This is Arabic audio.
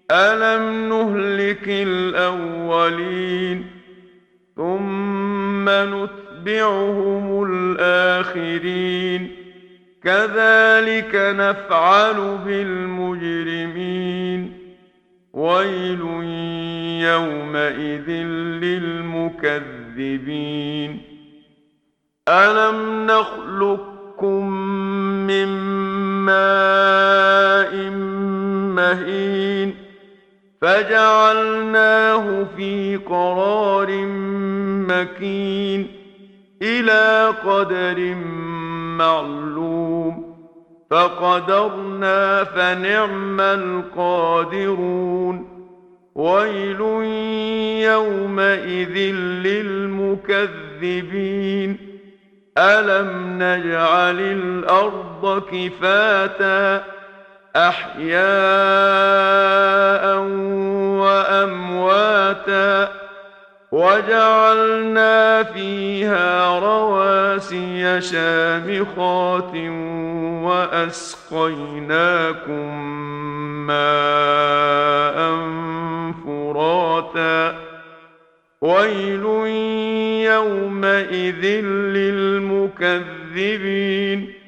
ألم نهلك الأولين ثم نتبعهم الآخرين كذلك نفعل بالمجرمين ويل يومئذ للمكذبين ألم نخلقكم من ماء مهين فجعلناه في قرار مكين إلى قدر معلوم فقدرنا فنعم القادرون ويل يومئذ للمكذبين ألم نجعل الأرض كفاتا أحياء وأمواتا وجعلنا فيها رواسي شامخات وأسقيناكم ماء فراتا ويل يومئذ للمكذبين